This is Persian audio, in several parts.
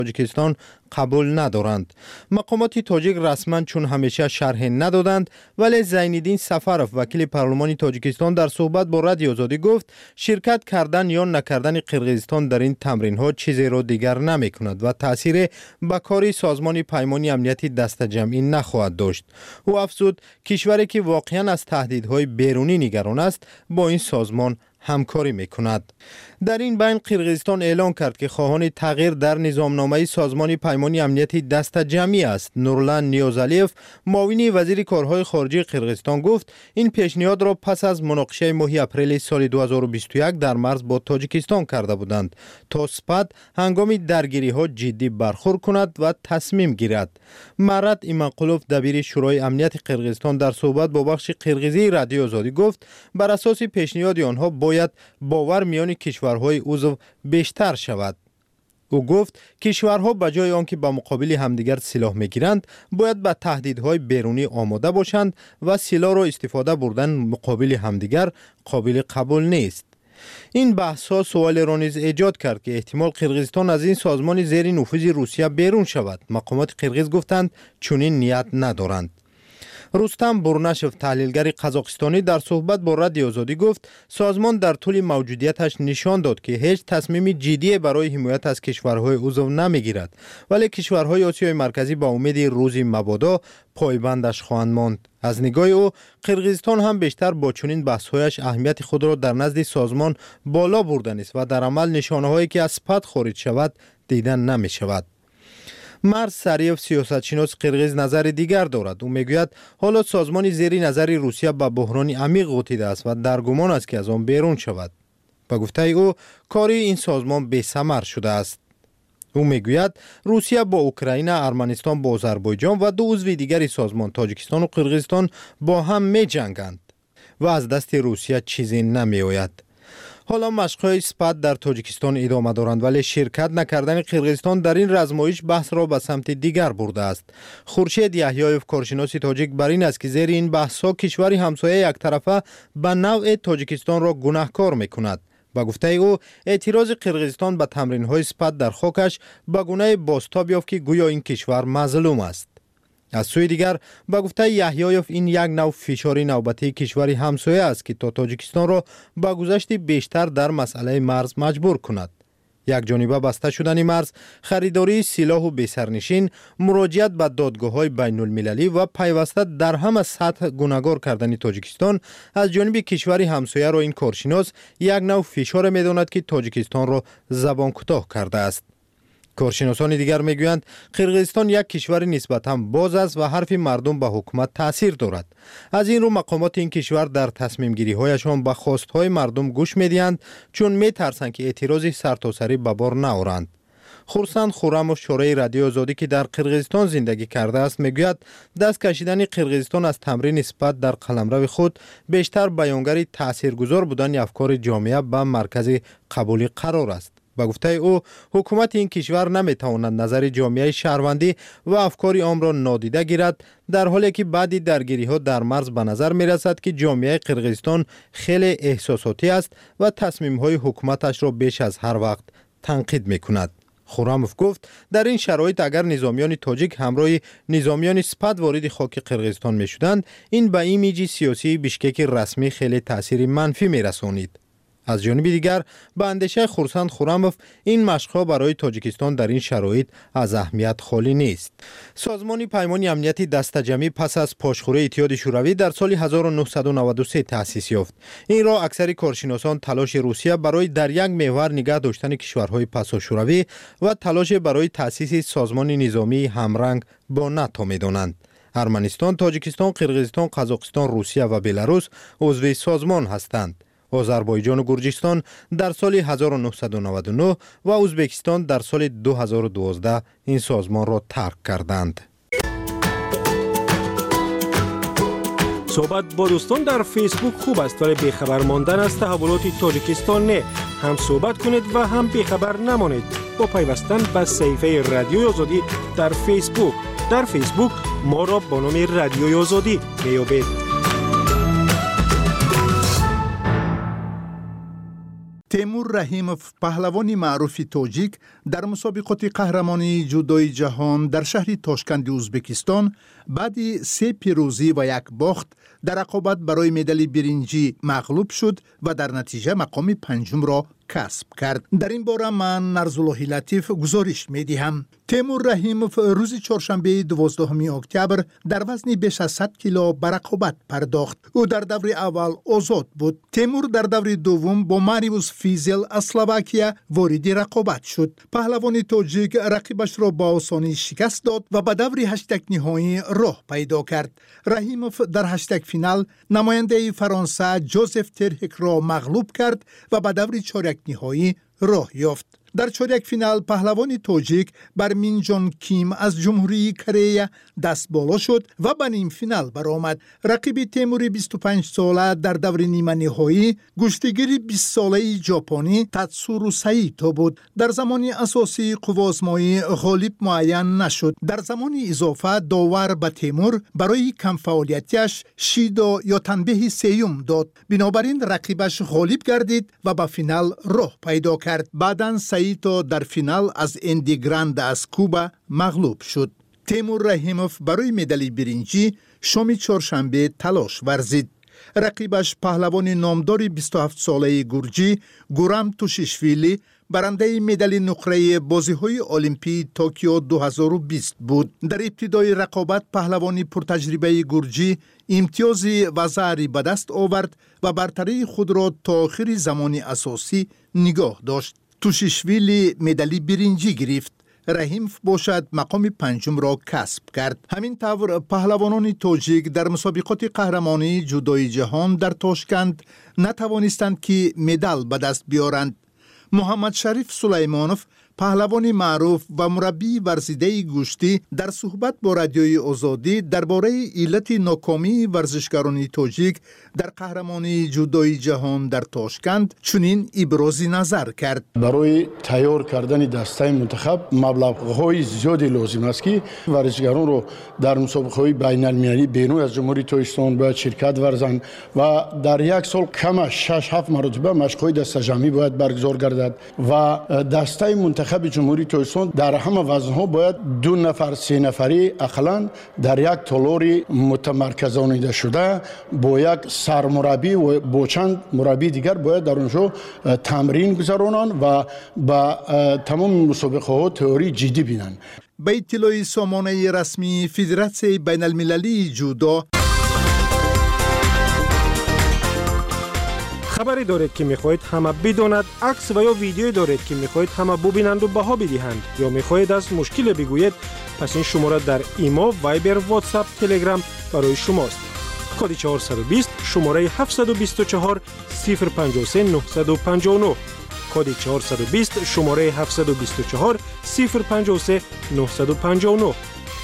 تاجیکستان قبول ندارند. مقامات تاجیک رسما چون همیشه شرح ندادند، ولی زینالدین سفرов وکیل پارلمان تاجیکستان در صحبت با رادیو آزادی گفت شرکت کردن یا نکردن قرقیزستان در این تمرین ها چیزی را دیگر نمی کند و تأثیر به کار سازمان پیمانی امنیتی دست جمعی نخواهد داشت. او افزود کشوری که واقعا از تهدیدهای بیرونی نگران است با این سازمان همکاری میکند. در این بین قرقیزستان اعلان کرد که خواهان تغییر در نظامنامه سازمان پیمانی امنیتی دست جمعی است. نورلند نیازعلیف معاون وزیر کارهای خارجه قرقیزستان گفت این پیشنهاد را پس از مناقشه ماه اپریل سال 2021 در مرز با تاجیکستان کرده بودند تا سپاه هنگام درگیری ها جدی برخورد کند و تصمیم گیرد. مراد ایمانقلوف دبیر شورای امنیت قرقیزستان در صحبت با بخش قرقیزی رادیو آزادی گفت بر اساس پیشنهاد آنها باید باور میان کشورهای عضو بیشتر شود. او گفت کشورها به جای آنکه به مقابل همدیگر سلاح میگیرند باید به تهدیدهای بیرونی آماده باشند و سلاح را استفاده بردن مقابل همدیگر قابل قبول نیست. این بحث‌ها سوال را نیز ایجاد کرد که احتمال قرقیزستان از این سازمان زیر نفوذ روسیه بیرون شود. مقامات قرقیز گفتند چنین نیت ندارند. رستم برنشف تحلیلگر قزاقستانی در صحبت با رادیو آزادی گفت سازمان در طول موجودیتش نشان داد که هیچ تصمیم جدی برای حمایت از کشورهای عضو نمیگیرد، ولی کشورهای آسیای مرکزی با امید روزی مبادا پایبندش خواهند ماند. از نگاه او قرقیزستان هم بیشتر با چنین بحث‌هایش اهمیت خود را در نزد سازمان بالا بردن است و در عمل نشانه‌هایی که از سپاه خارج شود دیدن نمی شود. مرز سریف سیاستشناس قرقیز نظر دیگر دارد. او میگوید حالا سازمان زیر نظر روسیه به بحران عمیق غوطیده است و در گمان است که از آن بیرون شود. به گفته او کاری این سازمان بی‌ثمر شده است. او میگوید روسیه با اوکراین، ارمنستان با آذربایجان و دو عضو دیگر سازمان تاجیکستان و قرقیزستان با هم می جنگند و از دست روسیه چیزی نمی آید. حالا مشق‌های سپاه در تاجیکستان ادامه دارند، ولی شرکت نکردن قرقیزستان در این رزمایش بحث را به سمت دیگر برده است. خورشید یحیایف کارشناس تاجیک بر این است که زیر این بحث‌ها کشور همسایه یک طرفه به نوع تاجیکستان را گناهکار می‌کند. با گفته او اعتراض قرقیزستان به تمرین‌های سپاه در خاکش به گونه بازتاب یافت که گویا این کشور مظلوم است. از سوی دیگر با گفته یحیایف این یک نوع فشار نوبتی کشوری همسایه است که تا تاجیکستان را با گذشت بیشتر در مسئله مرز مجبور کند. یک جانبه بسته شدن مرز، خریداری سلاح و بی‌سرنشین، مراجعت به دادگاه‌های بین‌المللی و پیوسته در همه سطح گوناگار کردن تاجیکستان از جانب کشوری همسایه را این کارشناس یک نوع فشار می‌داند که تاجیکستان را زبان کوتاه کرده است. کارشناسان دیگر میگویند قرقیزستان یک کشور نسبتاً باز است و حرف مردم به حکومت تاثیر دارد. از این رو مقامات این کشور در تصمیم گیری هایشان به خواستهای مردم گوش میدهند، چون میترسند که اعتراضی سرتاسری به بار نآورند. خورسند خورموف شورای رادیو آزادی که در قرقیزستان زندگی کرده است میگوید دست کشیدن قرقیزستان از تمرین سپاه در قلمرو خود بیشتر بیانگر تاثیرگذار بودن افکار جامعه به مرکز قبولی قرار است. با گفته او حکومت این کشور نمیتواند نظر جامعه شهروندی و افکار عام را نادیده گیرد، در حالی که بعد درگیری ها در مرز به نظر می رسد که جامعه قرقیزستان خیلی احساساتی است و تصمیم های حکومتش را بیش از هر وقت تنقید می کند. خورموف گفت در این شرایط اگر نظامیان تاجیک همراه نظامیان سپاه وارد خاک قرقیزستان می شدند، این به ایمیج سیاسی بیشکک رسمی خیلی تاثیر منفی می رسانید. از جانب دیگر به اندیشه خورسند خورموف این مشق‌ها برای تاجیکستان در این شرایط از اهمیت خالی نیست. سازمان پیمانی امنیتی دست جمعی پس از پاشخوری اتحاد شوروی در سال 1993 تأسیس یافت. این را اکثر کارشناسان تلاش روسیه برای در یک محور نگاه داشتن کشورهای پسا شوروی و تلاش برای تأسیس سازمان نظامی همرنگ با ناتو می‌دانند. ارمنستان، تاجیکستان، قرقیزستان، قزاقستان، روسیه و بلاروس عضو سازمان هستند. آذربایجان و گرجستان در سال 1999 و ازبکستان در سال 2012 این سازمان را ترک کردند. صحبت با دوستان در فیسبوک خوب است، ولی بیخبر ماندن از تحولات تاجیکستان نه. هم صحبت کنید و هم بیخبر نمانید با پیوستن به صفحه رادیوی آزادی در فیسبوک. در فیسبوک ما را با نام رادیوی آزادی میابید. تیمور رحیموف پهلوان معروف تاجیک در مسابقات قهرمانی جودوی جهان در شهر تاشکند ازبکستان بعد 3 پیروزی و 1 باخت در رقابت برای مدال برنجی مغلوب شد و در نتیجه مقام 5 را کسب کرد. در این باره من نرزالله لطیف گزارش می‌دهم. تیمور رحیموف روز چهارشنبه 12 اکتبر در وزن بیش از 100 کیلو به رقابت پرداخت. او در دور اول آزاد بود. تیمور در دور دوم با ماریوس فیزل از اسلواکیه وارد رقابت شد. پهلوان تاجیک رقیبش را با آسانی شکست داد و به دور 8 نهایی راه پیدا کرد. رحیموف در 8 فینال نماینده فرانسه جوزف ترهک را مغلوب کرد و به دور 4 نهایی راه یافت. در چهارک فینال پهلوان تاجیک بر مین جان کیم از جمهوری کره دست بالا شد و به نیم فینال برآمد. رقیب تیمور 25 ساله در دور نیمه نهایی گشتگیر 20 ساله ژاپنی تاتسورو سایتو بود. در زمان اساسی قوازمایی غالب معین نشد. در زمان اضافه داور به تیمور برای کم فعالیتیش شیدا یا تنبیه سیوم داد. بنابراین رقیبش غالب گردید و به فینال راه پیدا کرد. بعداً سایتو در فینال از اندی گراند از کوبا مغلوب شد. تیمور رحیموف برای مدال برنجی شام چهارشنبه تلاش ورزید. رقیبش پهلوان نامدار 27 ساله گرجی گورام توشیشویلی برنده مدال نقره بازی‌های المپی توکیو 2020 بود. در ابتدای رقابت پهلوان پرتجربه گرجی امتیاز وزاری به دست آورد و برتری خود را تا آخر زمان اساسی نگاه داشت. توشیشویلی مدال برنجی گرفت. رحیموف باشد مقام 5 را کسب کرد. همین طور پهلوانان تاجیک در مسابقات قهرمانی جودوی جهان در تاشکند نتوانستند که مدال به دست بیارند. محمد شریف سلیمانوف پهلوان معروف و مربی ورزیده گوشتی در صحبت با رادیوی آزادی درباره علت ناکامی ورزشکاران تاجیک در قهرمانی جودوی جهان در تاشکند چنین ابراز نظر کرد. برای تیار کردن دسته منتخب مبلغ‌های زیادی لازم است که ورزشکاران رو در مسابقه‌های بین‌المللی بیرون از جمهوری تاجیکستان باید شرکت ورزند و در یک سال کم 6-7 مرتبه مشق‌های دسته جمعی باید برگزار گردد و دسته منتخب جمهوری تاجیکستان در همه وزن‌ها باید 2 نفر 3 نفری اقلاً در یک تالار متمرکزانیده شده با یک سرمربی و با چند مربی دیگر باید در اونجا تمرین گذرانند و با تمام مسابقه‌ها تئوری جدی بینند. به اطلاع سامانه رسمی فدراسیون بین‌المللی جودو خبری دارید که میخواهید همه بداند، عکس و یا ویدیویی دارید که میخواهید همه ببینند و بها بدهند یا میخواهید از مشکل بگویید، پس این شماره در ایما، وایبر، واتساپ، تلگرام برای شماست. کد 420 شماره 724 053 959 کد 420 شماره 724 053 959.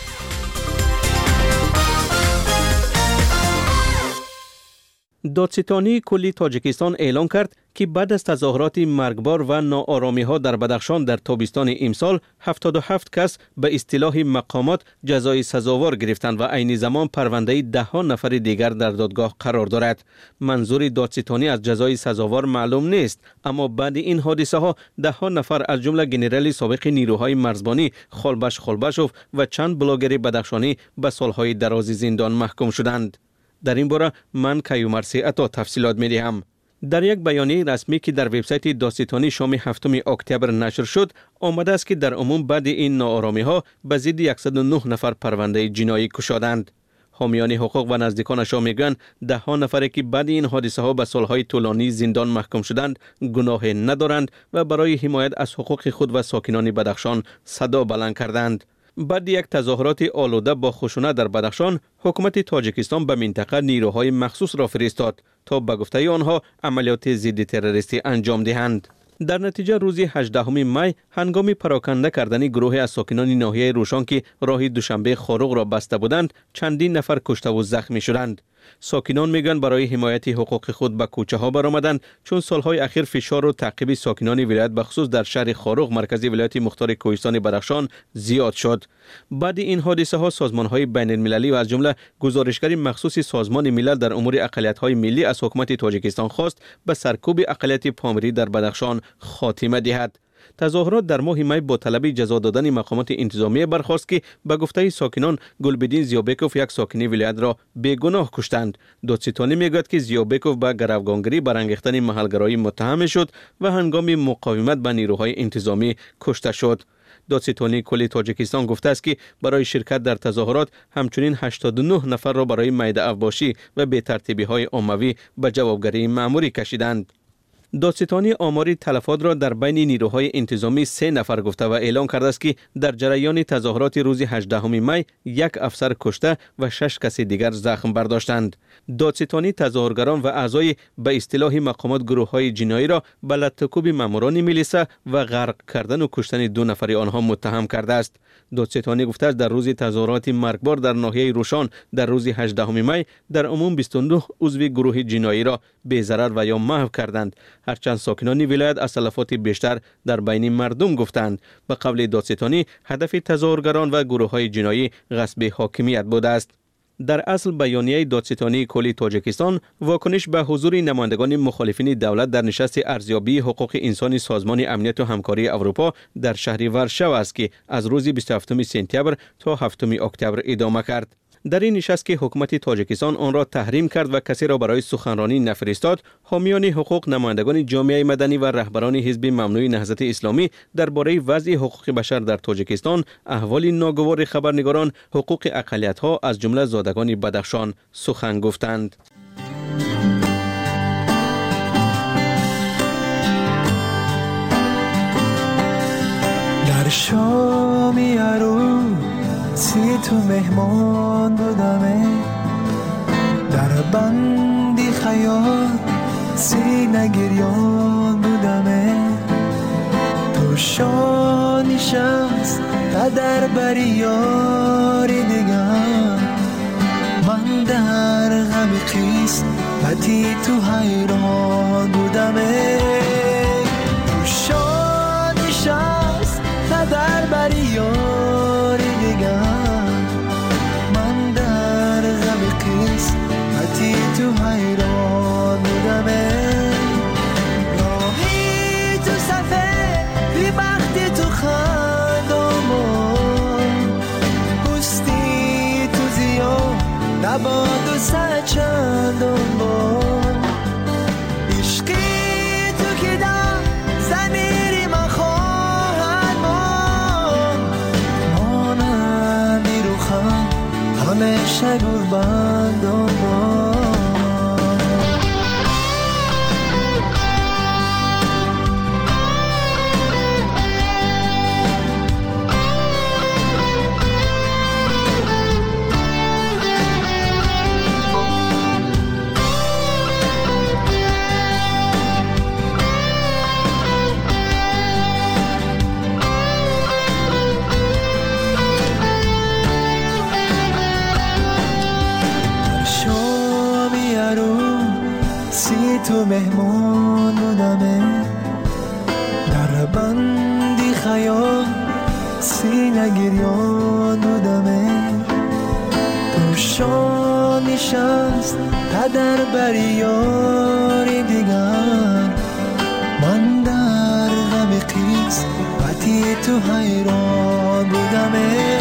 دادستانی کلی تاجیکستان اعلام کرد که بعد از تظاهرات مرگبار و ناآرامی‌ها در بدخشان در تابستان امسال 77 کس به اصطلاح مقامات جزای سزاوار گرفتند و عین زمان پرونده 10 نفر دیگر در دادگاه قرار دارد. منظور دادستانی از جزای سزاوار معلوم نیست، اما بعد این حادثه ها 10 نفر از جمله ژنرال سابق نیروهای مرزبانی خالبش خالبشوف و چند بلاگر بدخشانی به سالهای درازی زندان محکوم شدند. در این باره من کیومرسی عطا تفصیلات می دهم. در یک بیانیه رسمی که در وبسایت دادستانی شام 7 اکتبر نشر شد، آمده است که در عموم بعد این ناآرامی ها به ضد 109 نفر پرونده جنایی گشادند. حامیان حقوق و نزدیکانش میگویند 10 نفری که بعد این حادثه ها به سالهای طولانی زندان محکوم شدند گناه ندارند و برای حمایت از حقوق خود و ساکنان بدخشان صدا بلند کردند. بعد یک تظاهرات آلوده با خشونت در بدخشان، حکومت تاجیکستان به منطقه نیروهای مخصوص را فرستاد تا به گفته آنها عملیات ضد تروریستی انجام دهند. در نتیجه روز 18 می هنگام پراکنده کردن گروه از ساکنان ناحیه روشان که راه دوشنبه خاروق را بسته بودند، چندین نفر کشته و زخمی شدند. ساکنان میگن برای حمایت حقوق خود به کوچه ها برآمدند چون سالهای اخیر فشار و تعقیب ساکنان ولایت به خصوص در شهر خاروق مرکز ولایت مختار کوهستان بدخشان زیاد شد. بعد این حادثه ها سازمان های بین المللی و از جمله گزارشگر مخصوص سازمان ملل در امور اقلیت های ملی از حکومت تاجیکستان خواست به سرکوب اقلیت پامیری در بدخشان خاتمه دهد. تظاهرات در ماه می با طلب جزا دادن مقامات انتظامی برخاست که به گفته ساکنان گلبدین زیابکوف یک ساکنی ولایت را بیگناه کشتند. دادستانی میگوید که زیابکوف به گروگانگیری برانگیختن محلگرایی متهم شد و هنگام مقاومت به نیروهای انتظامی کشته شد. دادستانی کل تاجیکستان گفته است که برای شرکت در تظاهرات همچنین 89 نفر را برای میده افباشی و بی‌ترتیبی های عمومی به جوابگری مأموری کشیدند. دادستانی آماری تلفات را در بین نیروهای انتظامی 3 نفر گفته و اعلام کرده است که در جریان تظاهرات روز 18 می 1 افسر کشته و 6 کس دیگر زخم برداشتند. دادستانی تظاهرگران و اعضای به اصطلاح مقامات گروه‌های جنایی را به لطکوب ماموران میلیسا و غرق کردن و کشتن 2 نفر آنها متهم کرده است. دادستانی گفته است در روز تظاهرات مرگبار در ناحیه روشان در روز 18 می در عموم 29 عضو گروه جنایی را بی‌ضرر و یا محو کردند. هرچند ساکنان ولایت از تلفات بیشتر در بین مردم گفتند. به قول دادستانی هدف تظاهرگران و گروه‌های جنایی غصب حاکمیت بوده است. در اصل بیانیه دادستانی کل تاجیکستان واکنش به حضور نمایندگان مخالفین دولت در نشست ارزیابی حقوق انسانی سازمان امنیت و همکاری اروپا در شهر ورشو است که از روز 27 سپتامبر تا 7 اکتبر ادامه کرد. در این نشست که حکومت تاجیکستان آن را تحریم کرد و کسی را برای سخنرانی نفرستاد، حامیان حقوق، نمایندگان جامعه مدنی و رهبران حزب ممنوع نهضت اسلامی درباره وضع حقوق بشر در تاجیکستان، احوال ناگوار خبرنگاران، حقوق اقلیت‌ها از جمله زادگان بدخشان سخن گفتند. در شامی سی تو مهمان بودمه، در بندی خیال سینه گریان بودمه، تو شانی شخص قدر بری یاری دیگر، من در غم قسمتی تو حیران بودمه، تو شانی شخص قدر بری یاری من در غم قسمتی تو حیران بودمه، راهی تو صفه بی بختی تو خندامون، پستی تو زیاد نباد و سر چندان بار، عشقی تو که در زمیری من خواهد مانندی رو خم همیشه گربندان بار. تو مهمان بودمه، در بندی خیال سینه گریان بودمه، تو شان نشست قدر بری یاری دیگر، من در غم قسمتی تو حیران بودمه،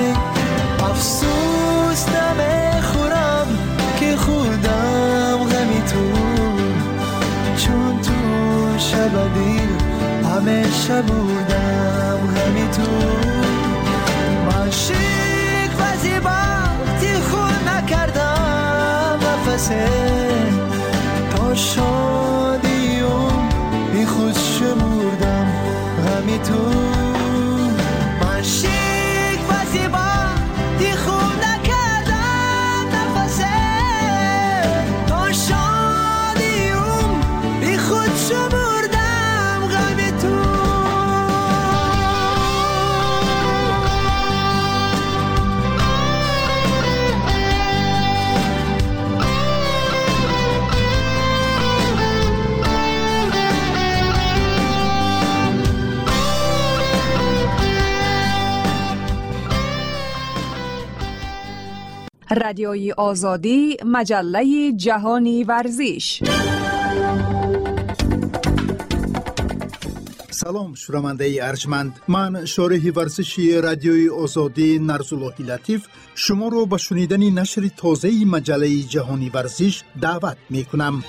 افسوس نمیخورم که خوردم غمی تو، چون تو شب دیر همیشه بودم غمی تو، من شیک و زیباتی خود نکردم نفسه، تا شادیم بی خود شمردم غمی تو، من شیک و زیباتی خود نکردم نفسه، تا شادیم بی خود شمردم غمی تو. رادیوی آزادی، مجله جهانی ورزش. سلام شنونده ارجمند، من شارح ورزشی رادیوی آزادی نرزاللهی لطیف شما رو به شنیدن نشر تازه مجله جهانی ورزش دعوت می کنم.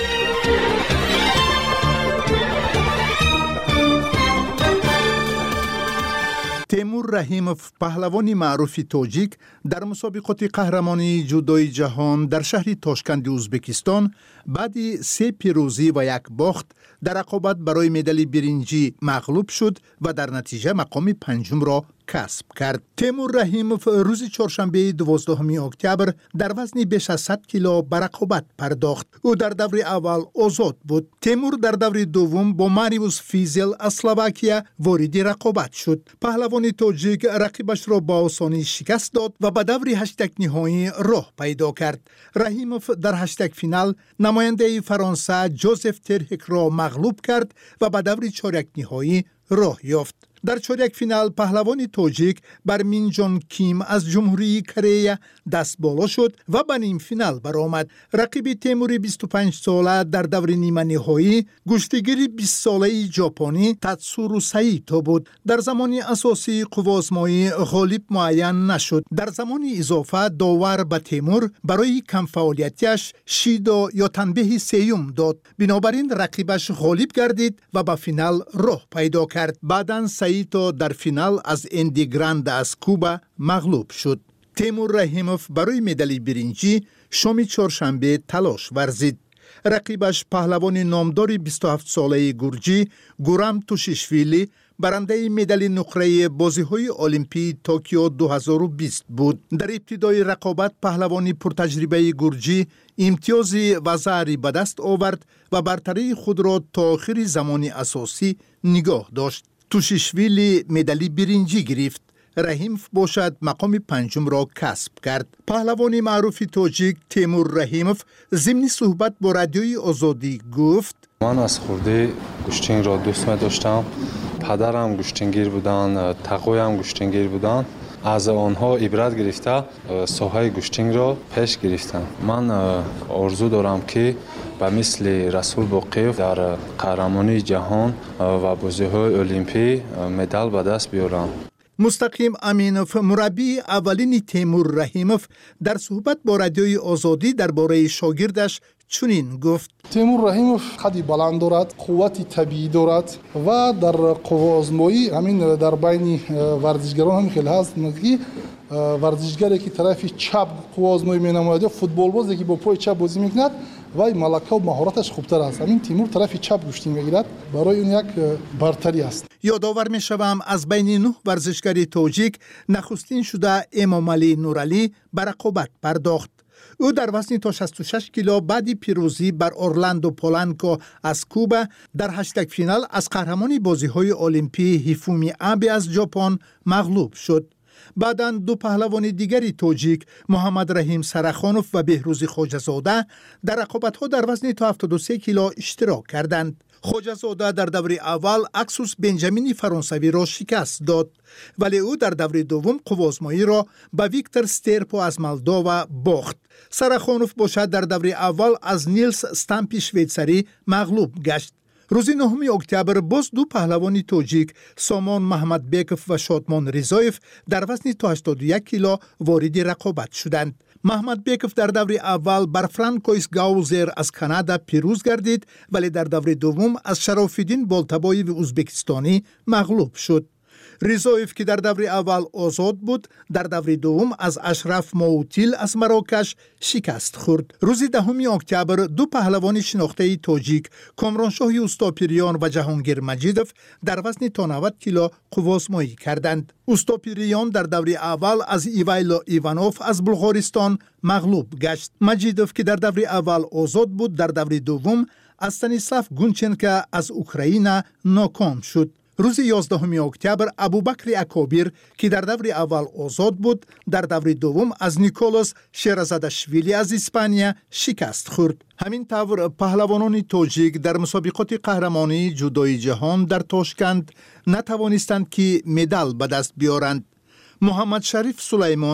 تیمور رحیموف پهلوان معروف تاجیک در مسابقات قهرمانی جودوی جهان در شهر تاشکند ازبکستان بعد 3 پیروزی و 1 باخت در رقابت برای مدال برنجی مغلوب شد و در نتیجه مقام 5 را کسب کرد. تیمور رحیموف روز چهارشنبه 12 اکتبر در وزن بیش از 100 کیلو به رقابت پرداخت. او در دور اول آزاد بود. تیمور در دور دوم با ماریوس فیزل از اسلواکیه وارد رقابت شد. پهلوان تاجیک رقیبش را با آسانی شکست داد و به دور 8 نهایی راه پیدا کرد. رحیموف در 8 فینال نماینده فرانسه جوزف ترهک را مغلوب کرد و به دور 4 نهایی راه یافت. در 4 فینال پهلوان تاجیک بر مین جون کیم از جمهوری کره دست بالا شد و به نیم فینال برآمد. رقیب تیمور 25 ساله در دور نیمه نهایی گشتگیر 20 ساله ژاپنی تاتسورو سایتو بود. در زمان اساسی قوازمایی غالب معین نشد. در زمان اضافه داور به تیمور برای کم فعالیتیش شیدا یا تنبیه سیوم داد. بنابراین رقیبش غالب گردید و به فینال راه پیدا کرد. بعداً سایتو در فینال از اندی گراند از کوبا مغلوب شد. تیمور رحیموف برای مدال برنجی شام چهارشنبه تلاش ورزید. رقیبش پهلوان نامدار 27 ساله گرجی گورام توشیشویلی برنده مدال نقره بازی‌های المپی توکیو 2020 بود. در ابتدای رقابت پهلوان پرتجربه گرجی امتیاز وزاری به دست آورد و برتری خود را تا آخر زمان اساسی نگاه داشت. توشیشویلی مدال برنجی گرفت. رحیموف باشد مقام 5 را کسب کرد. پهلوان معروف تاجیک تیمور رحیموف ضمن صحبت با رادیوی آزادی گفت: من از خورده گوشتنگ را دوست داشتم. پدرم گوشتنگیر بودن، تقویم گوشتنگیر بودن. از آنها عبرت گرفته ساحه گوشتنگ را پیش گرفتم. من آرزو دارم که به مثل رسول باقیف در قهرمانی جهان و بازی‌های المپی مدال به دست بیارم. مستقیم امینوف مربی اولین تیمور رحیموف در صحبت با رادیوی آزادی درباره شاگردش چنین گفت: تیمور رحیموف قدی بلند دارد، قوتی طبیعی دارد و در قوازمایی همین در بین ورزشگران هم خیلی هست که ورزشگری که طرف چپ قوازمایی می‌نماید یا فوتبال بازی که با پای چپ بازی می‌کند و ملکه و مهارتش خوبتر است. همین تیمور طرف چپ گوشتنگ می‌گیرد، برای اون یک برتری است. یادآور می‌شوم از بین 9 ورزشکار تاجیک نخستین شده امامعلی نورعلی به رقابت پرداخت. او در وزن تا 66 کیلو بعد پیروزی بر اورلاندو پولانکو از کوبا در 8 فینال از قهرمان بازی‌های المپی هیفومی آبه از ژاپن مغلوب شد. بعداً 2 پهلوان دیگری تاجیک محمد رحیم سرخانوف و بهروز خواجه‌زاده در رقابت‌ها در وزن تا 73 کیلو اشتراک کردند. خواجه‌زاده در دور اول اکسوس بنجامین فرانسوی را شکست داد، ولی او در دور دوم قوازمایی را به ویکتور سترپو از مولداوا باخت. سرخانوف باشد در دور اول از نیلس استامپی شویتسری مغلوب گشت. روز 9 اکتبر باز 2 پهلوان تاجیک سامان محمد بیکوف و شادمان رضایف در وزن تا 81 کیلو وارد رقابت شدند. محمد بیکوف در دور اول بر فرانکویس گاوزر از کانادا پیروز گردید، ولی در دور دوم از شرافالدین بالتبایی و ازبکستانی مغلوب شد. رضایف که در دور اول آزاد بود در دور دوم از اشرف موتیل از مراکش شکست خورد. روز 10 اکتبر 2 پهلوان شناخته تاجیک کامرانشاه اوستاپیریان و جهانگیر مجیدوف در وزن تا 90 کیلو قوازمایی کردند. اوستاپیریان در دور اول از ایوایلو ایوانوف از بلغارستان مغلوب گشت. مجیدوف که در دور اول آزاد بود در دور دوم از استانیسلاف گونچنکا از اوکراین ناکام شد. روز 11 اکتبر ابوبکر اکابیر که در دور اول آزاد بود در دور دوم از نیکولاس شیرزاداشویلی از اسپانیا شکست خورد. همین طور پهلوانان تاجیک در مسابقات قهرمانی جودوی جهان در تاشکند نتوانستند که مدال به دست بیارند. محمد شریف سلیمانوف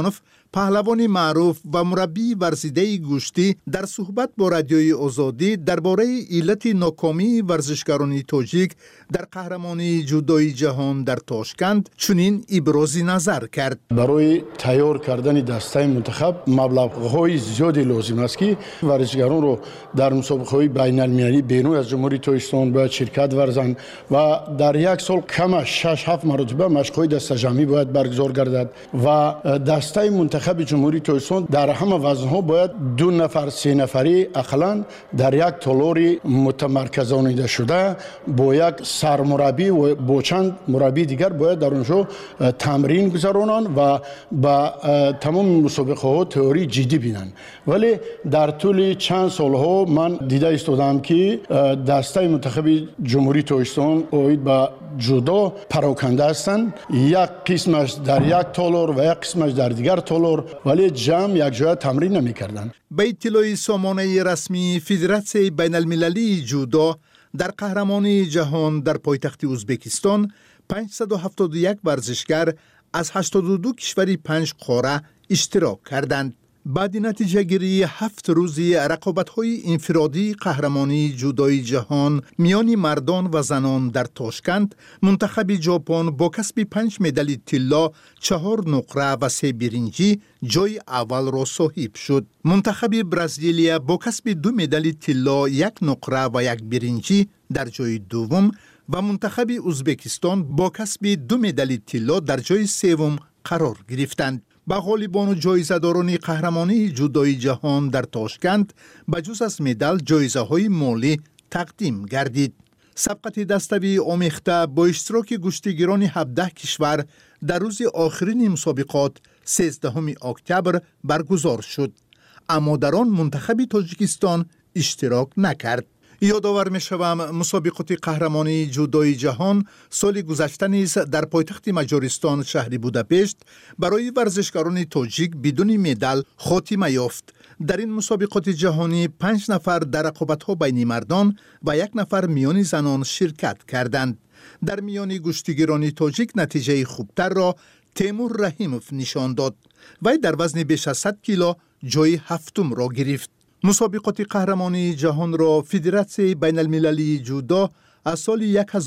پهلوان معروف و مربی ورزیده گوشتی در صحبت با رادیوی آزادی درباره علت ناکامی ورزشکاران تاجیک در قهرمانی جودوی جهان در تاشکند چنین ابراز نظر کرد. برای تیار کردن دسته منتخب مبلغ‌های زیادی لازم است که ورزشکاران رو در مسابقه‌های بین‌المللی بین‌المللی از جمهوری تاجیکستان باید شرکت ورزند و در یک سال کمش 6-7 مرتبه مشق‌های دسته جمعی باید برگزار گردد و دسته منتخب جمهوری تاجیکستان در همه وزن‌ها باید 2 نفر 3 نفری اقلاً در یک تالار متمرکزانیده شده با یک سرمربی و با چند مربی دیگر باید در اونجا تمرین گذرانند و با تمام مسابقه‌ها تئوری جدی بینند. ولی در طول چند سالها من دیده استادم که دسته منتخب جمهوری تاجیکستان اوید به جودو پراکنده هستند، یک قسمش در یک تالار و یک قسمش در دیگر تالار، ولی جمع یک جای تمرین نمی‌کردند. به اطلاع سامانه رسمی فدراسیون بین‌المللی جودو در قهرمانی جهان در پایتخت ازبکستان 571 ورزشکار از 82 کشور 5 قاره اشتراک کردند. بعد نتیجه گیری 7 روزی رقابت‌های انفرادی قهرمانی جودوی جهان میان مردان و زنان در تاشکند، منتخب ژاپن با کسب 5 مدال طلا، 4 نقره و 3 برنجی جای اول را صاحب شد. منتخب برزیلیا با کسب 2 مدال طلا، 1 نقره و 1 برنجی در جای دوم و منتخب ازبکستان با کسب 2 مدال طلا در جای سوم قرار گرفتند. به غالبان و جایزه‌داران قهرمانی جودوی جهان در تاشکند بجز از مدال جایزه‌های مالی تقدیم گردید. سبقت دستوی آمیخته با اشتراک گشتیگیران 17 کشور در روز آخرین مسابقات 13 اکتبر برگزار شد، اما در آن منتخب تاجیکستان اشتراک نکرد. یادآور می‌شوم مسابقات قهرمانی جودوی جهان سال گذشته نیز در پایتخت مجارستان شهر بوداپشت برای ورزشکاران تاجیک بدون مدال خاتمه یافت. در این مسابقات جهانی 5 نفر در رقابت‌ها بین مردان و 1 نفر میان زنان شرکت کردند. در میان گشتیگیران تاجیک نتیجه خوبتر را تیمور رحیموف نشان داد. وی در وزن بیش از 100 کیلو جای 7م را گرفت. مسابقات قهرمانی جهان را فدراسیون بین‌المللی جودو از سال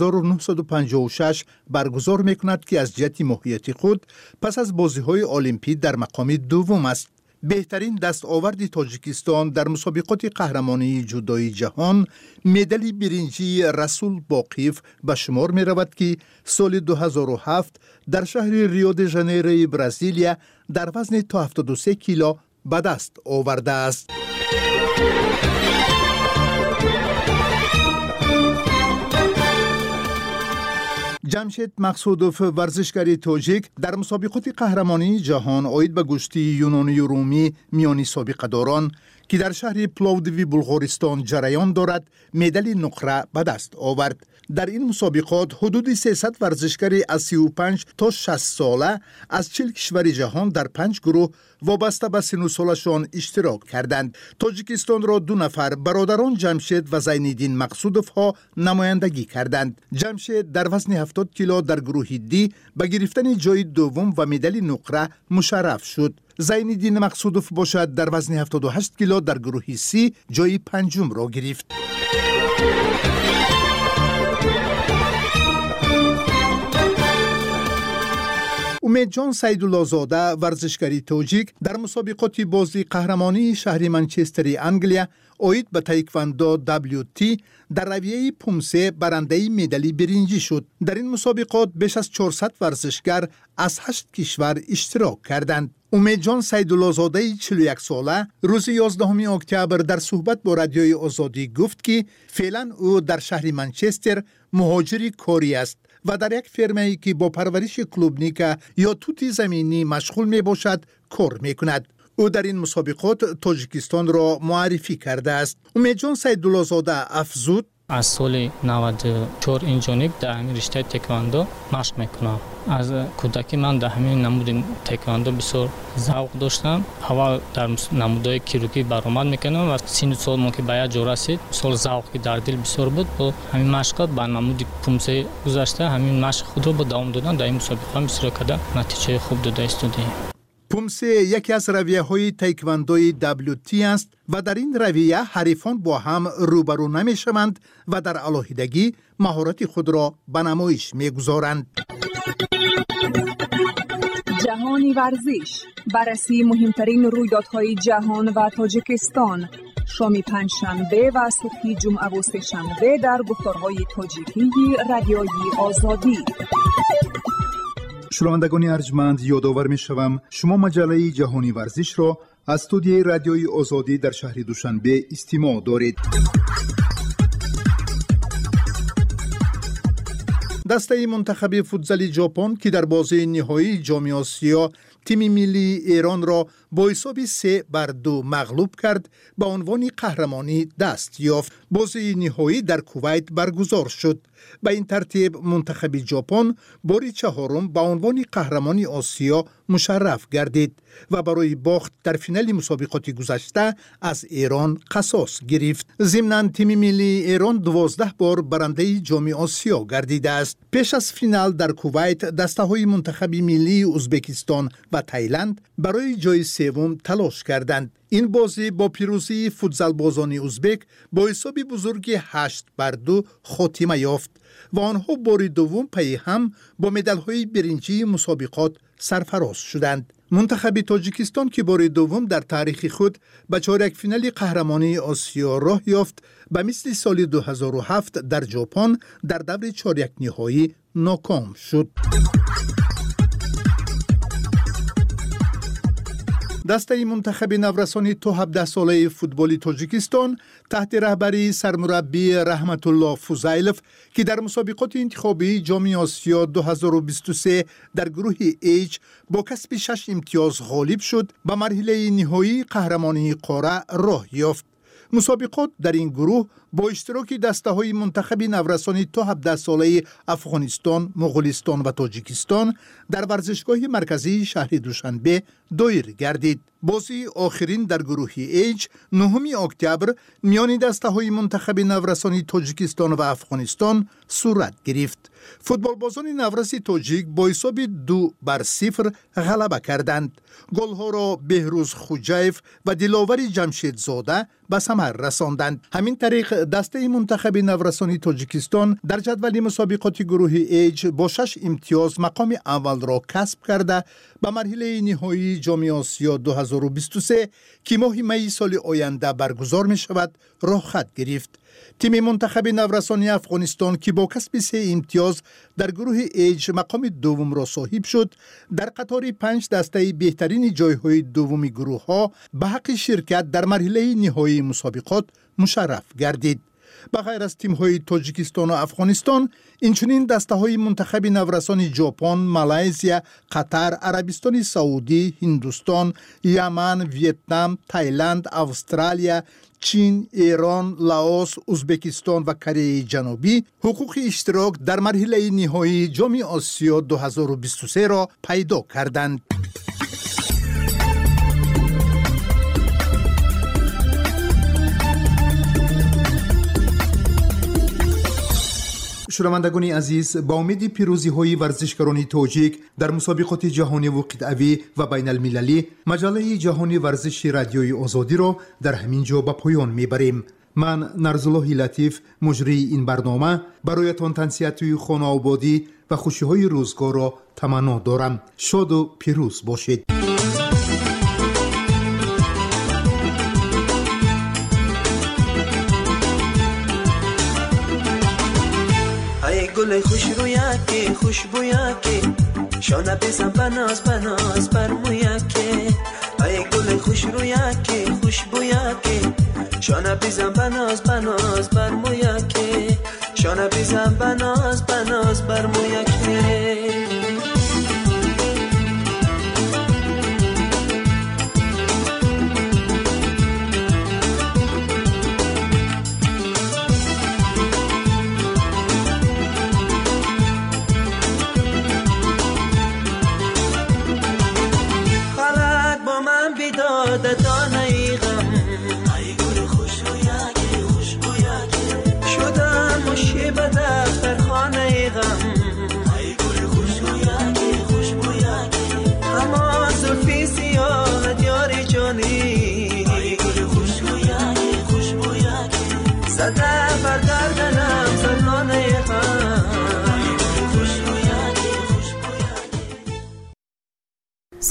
1956 برگزار می‌کند که از جهت ماهیت خود پس از بازی‌های المپیک در مقام دوم است. بهترین دستاورد تاجیکستان در مسابقات قهرمانی جودوی جهان مدال برنجی رسول باقیف به شمار می رود که سال 2007 در شهر ریو د ژانیروی برزیلیا در وزن تا 73 کیلو به دست آورده است. جمشید مقصودوف ورزشکار تاجیک در مسابقات قهرمانی جهان عاید به گشتی یونانی و رومی میان سابقه‌داران که در شهر پلاودوی بلغارستان جریان دارد مدال نقره به دست آورد. در این مسابقات حدود 300 ورزشکار از 35 تا 60 ساله از 40 کشور جهان در 5 گروه وابسته به سن و سالشان اشتراک کردند. تاجیکستان را 2 نفر برادران جمشید و زینالدین مقصودوف ها نمایندگی کردند. جمشید در وزن 70 کیلو در گروه دی به گرفتن جای دوم و مدال نقره مشرف شد. زینالدین مقصودوف باشد در وزن 78 کیلو در گروه سی جای 5م را گرفت. امیدجان سیدالله‌زاده ورزشکار تاجیک در مسابقات بازی قهرمانی شهر منچستر انگلیا عاید به تایکواندو WT در رویه پومسه برنده مدال برنجی شد. در این مسابقات بیش از 400 ورزشکار از 8 کشور اشتراک کردند. امیدجان سیدالله‌زاده 41 ساله روز 11 اکتبر در صحبت با رادیوی آزادی گفت که فعلا او در شهر منچستر مهاجر کاری است و در یک فرمه‌ای که با پرورش کلوبنیکا یا توت زمینی مشغول می باشد کار می کند. او در این مسابقات تاجیکستان را معرفی کرده است. امیدجان سیدالله‌زاده افزود: از سال 94 این جانب در همین رشته تکواندو مشق میکنم. از کودکی من در همین نمود تکواندو بسیار ذوق داشتم. اول در نمودهای کیروگی برآمد میکنم و سن سال ما که به یک جا رسید سال ذوقی در دل بسیار بود. با همین مشقات به نمود پومسه گذشته همین مشق خود را با دوام دادن در این مسابقه بسیار کرده نتیجه خوب داده استودیم. پومسه یکی از رویه‌های تایکواندوی WT است و در این رویه حریفان با هم روبرو نمی‌شوند و در علاهیدگی مهارت خود را به نمایش می‌گذارند. جهانی ورزش، بررسی مهمترین رویدادهای جهان و تاجیکستان، شام پنجشنبه و صبح جمعه و سه‌شنبه در گفتارهای تاجیکی رادیوی آزادی. شنوندگان ارجمند، یادآور می‌شوم شما مجله جهانی ورزش را از استودیوی رادیوی آزادی در شهر دوشنبه استماع دارید. دسته منتخب فوتزال ژاپن که در بازی نهایی جام آسیا تیم ملی ایران را با حساب 3-2 مغلوب کرد، به عنوان قهرمانی دست یافت. بازی نهایی در کویت برگزار شد. به این ترتیب منتخب ژاپن بار چهارم به عنوان قهرمانی آسیا مشرف گردید و برای باخت در فینال مسابقات گذشته از ایران قصاص گرفت. ضمناً تیم ملی ایران 12 بار برنده جام آسیا گردیده است. پیش از فینال در کویت دسته‌های منتخب ملی ازبکستان و تایلند برای جای سوم تلاش کردند. این بازی با پیروزی فوتبالبازان ازبک با حساب بزرگ 8-2 خاتمه یافت و آنها بار دوم پی هم با مدال‌های برنجی مسابقات سرفراز شدند. منتخب تاجیکستان که بار دوم در تاریخ خود به چهارک فینال قهرمانی آسیا راه یافت، به مثل سال 2007 در ژاپن در دور چهارک نهایی ناکام شد. دسته منتخب نورسان تا 17 ساله فوتبال تاجیکستان تحت رهبری سرمربی رحمت الله فوزایلوف که در مسابقات انتخابی جام آسیا 2023 در گروه H با کسب 6 امتیاز غالب شد، به مرحله نهایی قهرمانی قاره راه یافت. مسابقات در این گروه با اشتراک دسته‌های منتخب نورسان تا 17 ساله افغانستان، مغولستان و تاجیکستان در ورزشگاه مرکزی شهر دوشنبه دایر گردید. بازی آخرین در گروه H 9 اکتبر میان دسته‌های منتخب نورسان تاجیکستان و افغانستان صورت گرفت. فوتبالبازان نورس تاجیک با حساب 2-0 غلبه کردند. گل‌ها را بهروز خوجایف و دلاور جمشیدزاده به ثمر رساندند. همین طریق دسته منتخب نورسان تاجیکستان در جدول مسابقات گروه H با 6 امتیاز مقام اول را کسب کرده به مرحله نهایی جام آسیا 2023 که ماه می سال آینده برگزار می شود راه خط گرفت. تیم منتخب نورسان افغانستان که با کسب 3 امتیاز در گروه H مقام دوم را صاحب شد، در قطار 5 دسته بهترین جایهای دومی گروه ها به حق شرکت در مرحله نهایی مسابقات مشرف گردید. به غیر از تیم‌های تاجیکستان و افغانستان، اینچنین دسته‌های منتخب نورسان ژاپن، مالزیا، قطر، عربستان سعودی، هندوستان، یمن، ویتنام، تایلند، استرالیا، چین، ایران، لاوس، ازبکستان و کره جنوبی حقوق اشتراک در مرحله نهایی جام آسیا 2023 را پیدا کردند. شنوندگان عزیز، با امید پیروزی های ورزشکاران تاجیک در مسابقات جهانی و قطعی و بین المللی، مجله جهانی ورزش رادیوی آزادی را در همین جا به پایان میبریم. من نرزالله لطیف، مجری این برنامه، برایتان تنسیت خانه آبادی و خوشی های روزگار را تمنا دارم. شاد و پیروز باشید. گل خوش رویکی خوشبویکی شانه بزن بناز بناز بر مویکی ای گل خوش رویکی خوشبویکی شانه بزن بناز بناز بر مویکی شانه بزن بناز بناز بر مویکی the